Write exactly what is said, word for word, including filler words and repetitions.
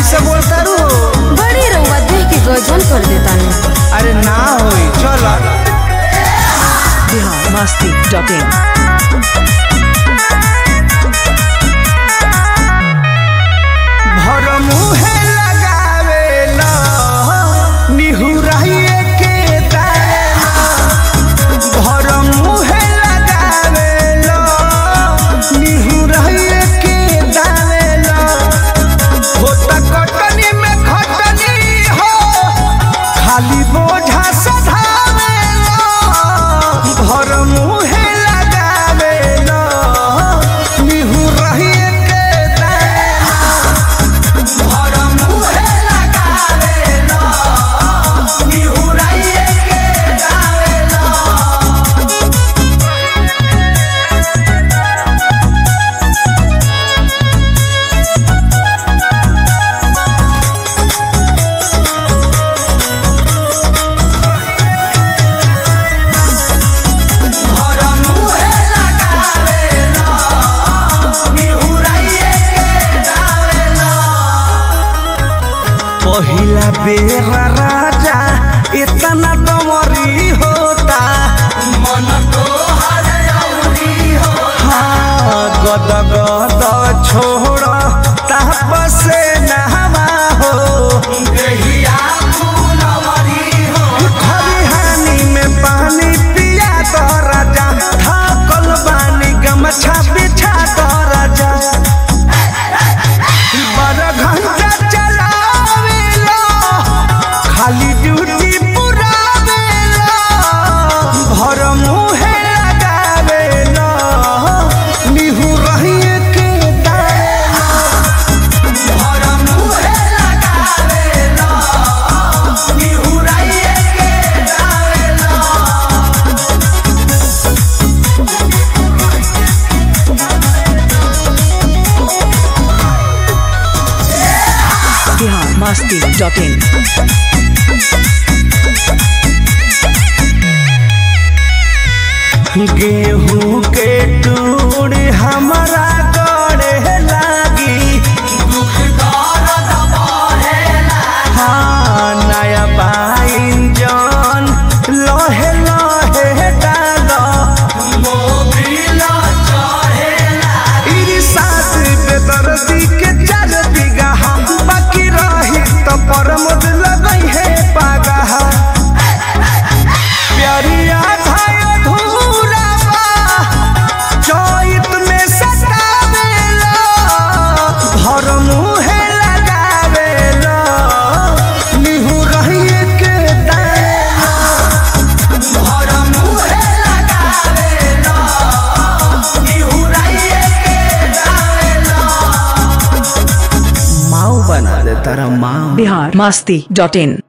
ऐसे बोलता रू बड़ी रउआ देख के गजन कर देता नहीं। अरे ना होई चल बिहार मस्ती डॉट इन। भर मुहे लगावेला निहुराइए के दाना भर मुहे लगावेला निहुराइए के दाना होता कटनी में खटनी हो खाली बोझा सधावेला भर मुहे लगावेला निहुराइए के दाना भर मुहे लगावेला निहुराइए के दाना। भर मुहे लगावेला निहुराइए के दाना। पहिला बेर राजा इतना डमरी होता मन तो हर औरी होता हाँ गद गद छोड़ तापस नहवा हो देहिया फूलवरी हो खरिहानी में पानी पिया दो राजा थकल बानी गमछा बिछा दो राजा बारह घंटा चलावेला खाली ड्यूटी पुरावेला भर मुहे लगावेला निहुराइए के दाना भर मुहे लगावेला निहुराइए के दाना। Bihar Masti dot in. गेहूं के टूर हमारा गड़े लागी दुख दर्द बढ़ेला हाँ नया बाइन जन लहे लहे डाल मोबिल चढ़ेला इरी साथ बेदर्दी के चार बीघा बाकी रही तो परमद लगई है पागा प्यारिया धाय धूरा बा चैत में सतावेला भर मुहे लगावेला निहुराइए के दाना भर मुहे लगावेला निहुराइए के दाना। माऊ बना दे तारा माऊ। बिहार मस्ती डॉट इन।